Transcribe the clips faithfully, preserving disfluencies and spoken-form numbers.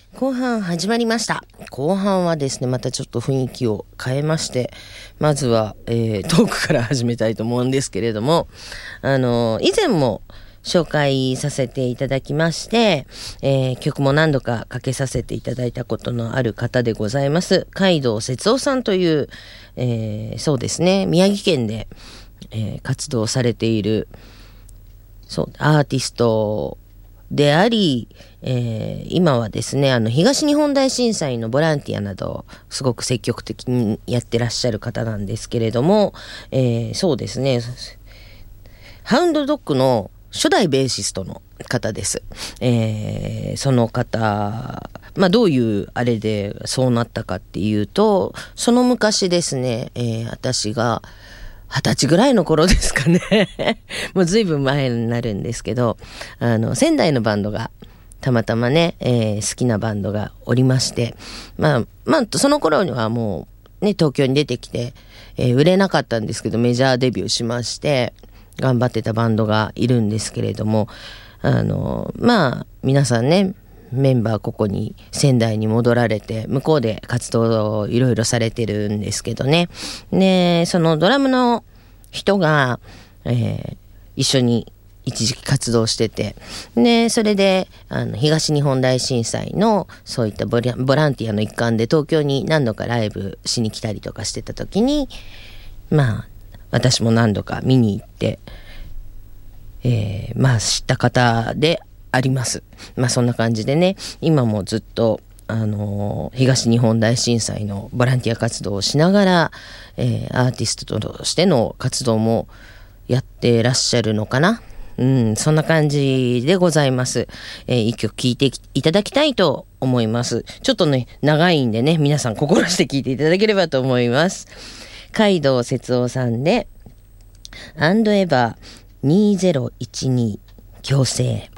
後半始まりました。後半はですね、またちょっと雰囲気を変えまして、まずは、えー、トークから始めたいと思うんですけれども、あのー、以前も紹介させていただきまして、えー、曲も何度かかけさせていただいたことのある方でございます。海道節夫さんという、えー、そうですね、宮城県で、えー、活動されている、そう、アーティストであり、えー、今はですね、あの、東日本大震災のボランティアなど、すごく積極的にやってらっしゃる方なんですけれども、えー、そうですね、ハウンドドッグの初代ベーシストの方です。えー、その方、まあどういうあれでそうなったかっていうと、その昔ですね、えー、私が二十歳ぐらいの頃ですかね。もう随分前になるんですけど、あの、仙台のバンドが、たまたまね、えー、好きなバンドがおりまして、まあ、まあ、その頃にはもう、ね、東京に出てきて、えー、売れなかったんですけど、メジャーデビューしまして、頑張ってたバンドがいるんですけれども、あの、まあ、皆さんね、メンバーここに仙台に戻られて向こうで活動をいろいろされてるんですけどね。で、そのドラムの人が、えー、一緒に一時期活動してて、で、それであの東日本大震災のそういったボラ、ボランティアの一環で東京に何度かライブしに来たりとかしてた時に、まあ私も何度か見に行って、えー、まあ知った方であります。まあそんな感じでね、今もずっとあのー、東日本大震災のボランティア活動をしながら、えー、アーティストとしての活動もやってらっしゃるのかな。うん、そんな感じでございます。えー、一曲聴いていただきたいと思います。ちょっとね、長いんでね、皆さん心して聴いていただければと思います。海道節夫さんで、アンドエバーにせんじゅうに強制。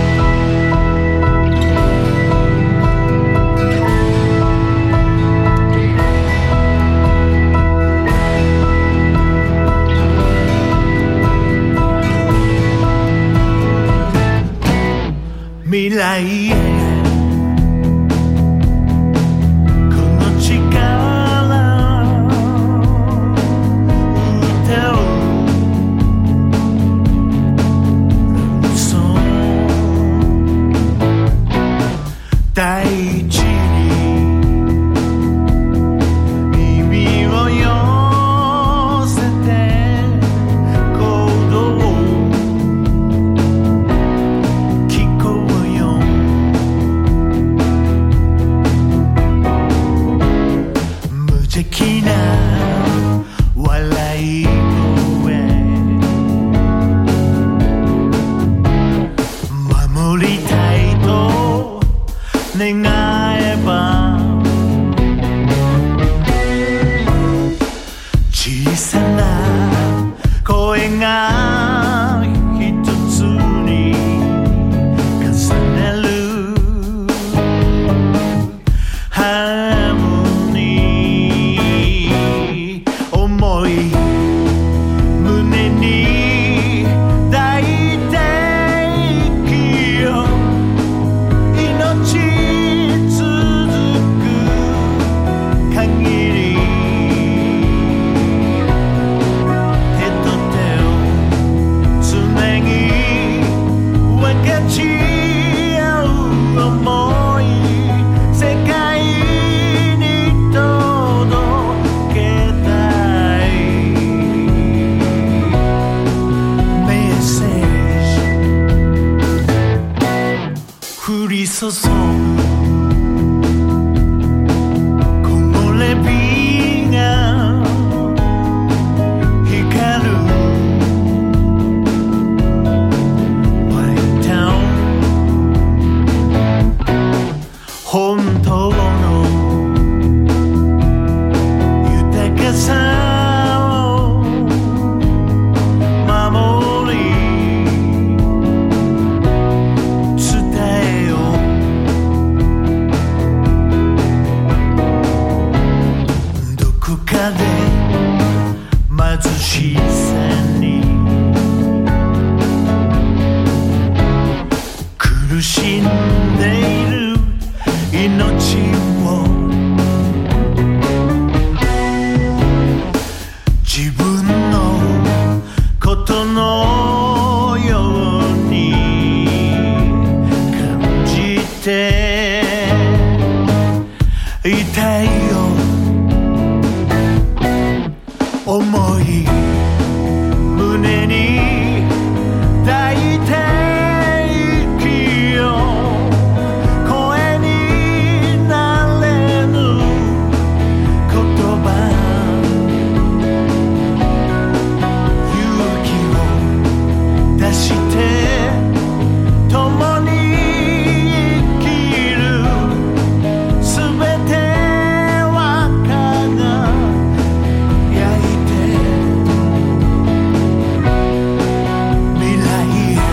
未来へこの力歌うそう大地に耳を寄せて行動聞こうよ無邪気な笑い声守りたいと願えば小さな声が一つに重ねるハーモニー思い胸に抱いて生きよう命続く限り手と手をつなぎ分かち合う想い世界に届けたいメッセージ降り注ぐ木漏れ日が光る White Town 本当の豊かさを守り伝えようどこかで貧しさに苦しんでいる命ていたいよ思い胸に抱いて生きよう声になれぬ言葉勇気を出して共に生きるすべては輝いて未来へ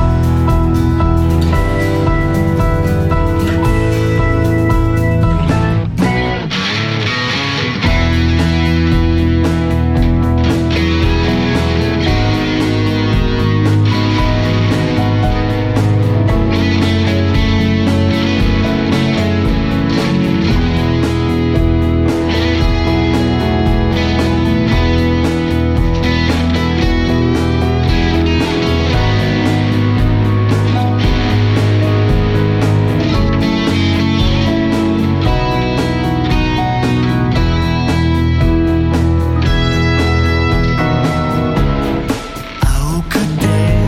青くて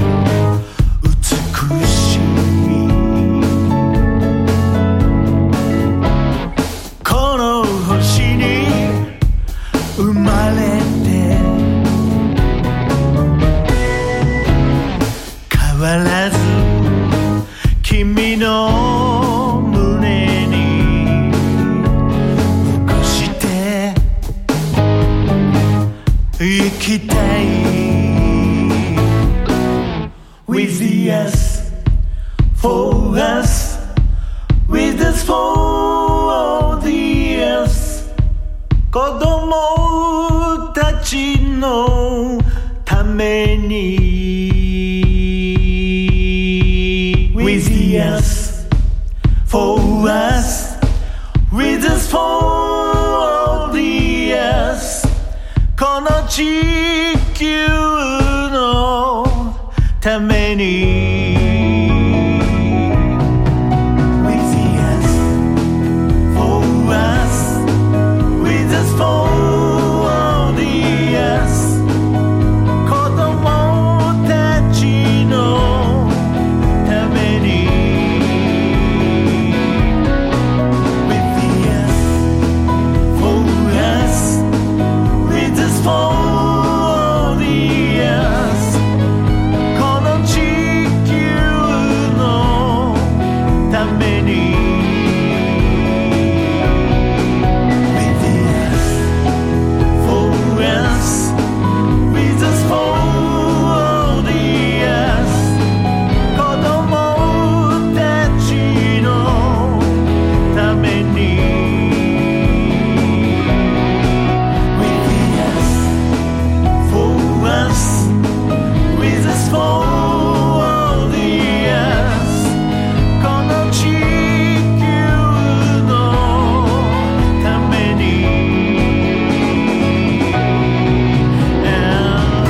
美しいこの星に生まれて変わらず君の胸に残して生きたい With us, for us, with us for the us 子供たちのために With us, for us, with us for the us この地球のために With us, for us, with us for the us 子供たちのために With us, for us, with us for the us この地球のために With us, for us, with us for the us 子供たちのために With us, for us, with us for the us この地球のために And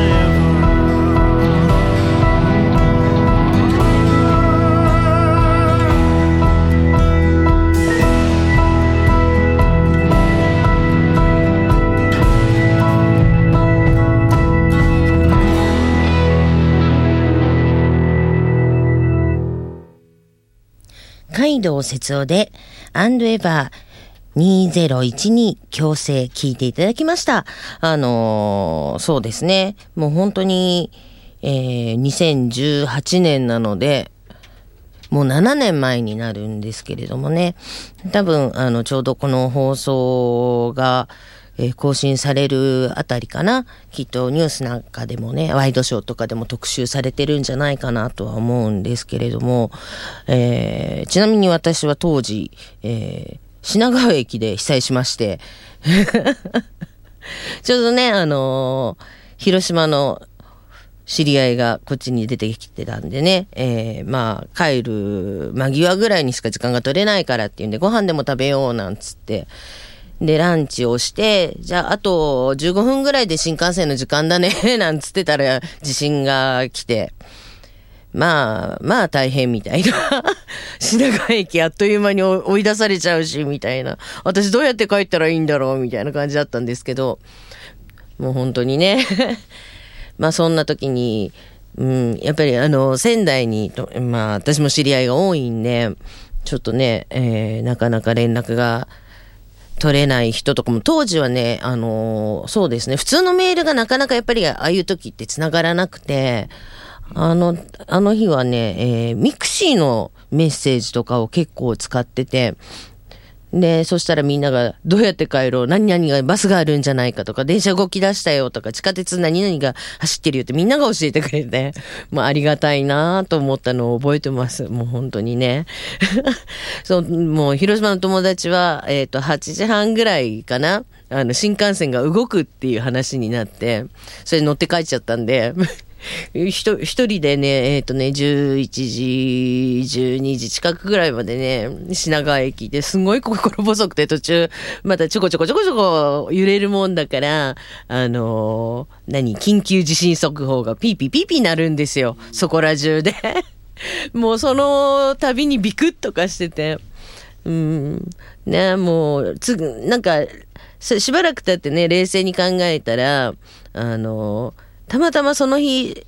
海道節夫でアンドエバーにせんじゅうに強制聞いていただきました。あのー、そうですね。もう本当に、えー、にせんじゅうはちねんなので、もうななねんまえになるんですけれどもね。多分、あの、ちょうどこの放送が、えー更新されるあたりかな。きっとニュースなんかでもね、ワイドショーとかでも特集されてるんじゃないかなとは思うんですけれども、えーちなみに私は当時、えー品川駅で被災しまして、ちょうどね、あのー広島の知り合いがこっちに出てきてたんでね、えー、まあ帰る間際ぐらいにしか時間が取れないからっていうんで、ご飯でも食べようなんつって、でランチをして、じゃああとじゅうごふんぐらいで新幹線の時間だねなんつってたら地震が来て、 まあまあ大変みたいな品川駅あっという間に追い出されちゃうしみたいな、私どうやって帰ったらいいんだろうみたいな感じだったんですけど、もう本当にねまあそんな時に、うん、やっぱりあの仙台にと、まあ私も知り合いが多いんで、ちょっとね、えー、なかなか連絡が取れない人とかも、当時はね、あのー、そうですね、普通のメールがなかなかやっぱりああいう時って繋がらなくて、あの、あの日はね、えー、ミクシーのメッセージとかを結構使ってて、で、そしたらみんながどうやって帰ろう、何々がバスがあるんじゃないかとか、電車動き出したよとか、地下鉄何々が走ってるよってみんなが教えてくれて、まあありがたいなと思ったのを覚えてます。もう本当にね。そう、もう広島の友達は、えっと、はちじはんぐらいかな、あの、新幹線が動くっていう話になって、それ乗って帰っちゃったんで、一人でね、えっとね、じゅういちじ、じゅうにじ近くぐらいまでね、品川駅ですごい心細くて、途中、またちょこちょこちょこちょこ揺れるもんだから、あのー、何、緊急地震速報がピーピーピーピーなるんですよ。そこら中で。もうその度にビクッとかしてて、うん、ね、もう、つ、なんか、しばらく経ってね、冷静に考えたら、あのー、たまたまその日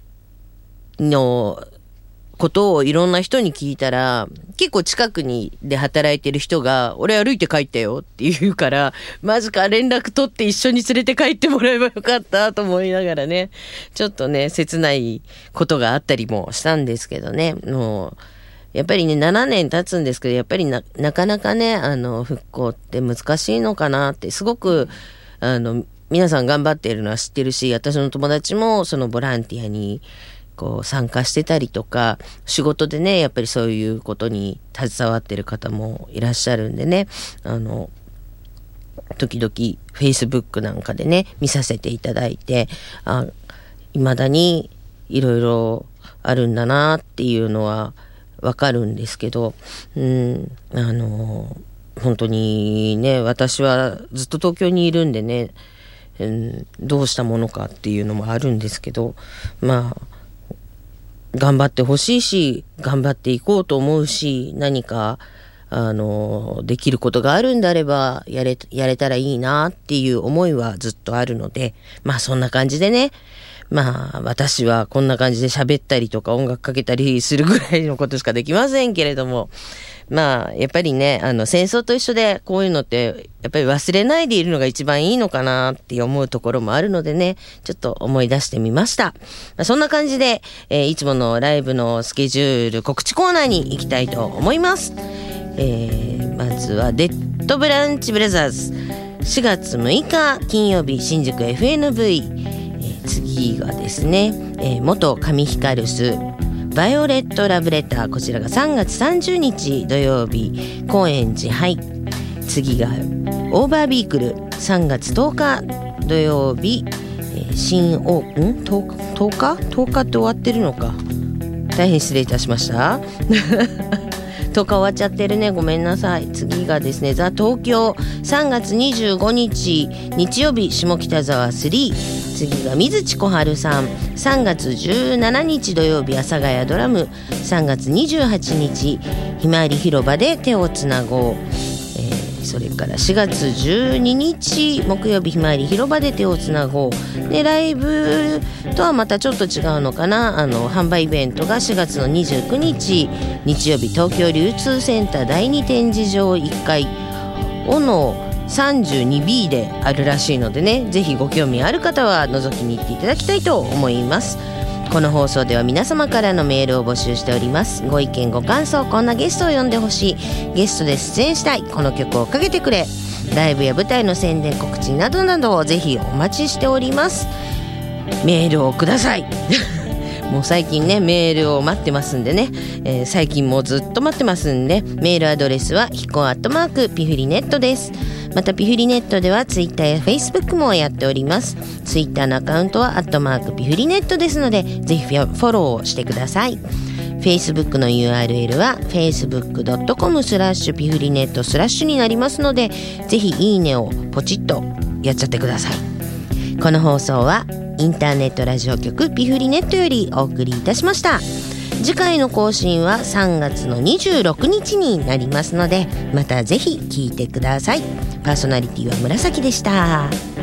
のことをいろんな人に聞いたら、結構近くにで働いてる人が、俺歩いて帰ったよって言うから、マジか連絡取って一緒に連れて帰ってもらえばよかったと思いながらね、ちょっとね、切ないことがあったりもしたんですけどね、もう、やっぱりね、ななねん経つんですけど、やっぱりな、なかなかね、あの、復興って難しいのかなって、すごく、あの、皆さん頑張っているのは知ってるし、私の友達もそのボランティアにこう参加してたりとか、仕事でね、やっぱりそういうことに携わってる方もいらっしゃるんでね、あの、時々 Facebook なんかでね、見させていただいて、あ、未だにいろいろあるんだなっていうのはわかるんですけど、うん、あの、本当にね、私はずっと東京にいるんでね、うん、どうしたものかっていうのもあるんですけど、まあ頑張ってほしいし、頑張っていこうと思うし、何かあのできることがあるんであればやれやれたらいいなっていう思いはずっとあるので、まあそんな感じでね、まあ私はこんな感じで喋ったりとか音楽かけたりするぐらいのことしかできませんけれども、まあやっぱりね、あの戦争と一緒でこういうのってやっぱり忘れないでいるのが一番いいのかなって思うところもあるのでね、ちょっと思い出してみました。まあ、そんな感じで、えー、いつものライブのスケジュール告知コーナーに行きたいと思います。えー、まずはデッドブランチブラザーズしがつむいか金曜日新宿 エフエヌブイ、えー、次がですね、えー、元上ヒカルスバイオレットラブレター、こちらがさんがつさんじゅうにち土曜日高円寺ハイ。次がオーバービークルさんがつとおか土曜日、えー、新オーんとおかとおかとおかって終わってるのか、大変失礼いたしましたとおか終わっちゃってるね、ごめんなさい。次がですねザ・東京さんがつにじゅうごにち日曜日下北沢スリー。次が水地小春さんさんがつじゅうしちにち土曜日阿佐ヶ谷ドラム、さんがつにじゅうはちにちひまわり広場で手をつなごう、えー、それからしがつじゅうににち木曜日ひまわり広場で手をつなごうで、ライブとはまたちょっと違うのかな、あの販売イベントがしがつのにじゅうくにち日曜日東京流通センターだいに展示場いっかいおの さんじゅうにビー であるらしいのでね、ぜひご興味ある方は覗きに行っていただきたいと思います。この放送では皆様からのメールを募集しております。ご意見ご感想、こんなゲストを呼んでほしい、ゲストで出演したい、この曲をかけてくれ、ライブや舞台の宣伝告知などなどをぜひお待ちしております。メールをくださいもう最近ねメールを待ってますんでね、えー、最近もずっと待ってますんで、メールアドレスはヒコアットマークピフリネットです。またピフリネットではツイッターやフェイスブックもやっております。ツイッターのアカウントはアットマークピフリネットですので、ぜひフォローしてください。Facebook の ユーアールエル は フェイスブックドットコムスラッシュピフリネットスラッシュになりますので、ぜひいいねをポチッとやっちゃってください。この放送はインターネットラジオ局ピフリネットよりお送りいたしました。 次回の更新はさんがつのにじゅうろくにちになりますので、またぜひ聞いてください。パーソナリティは紫でした。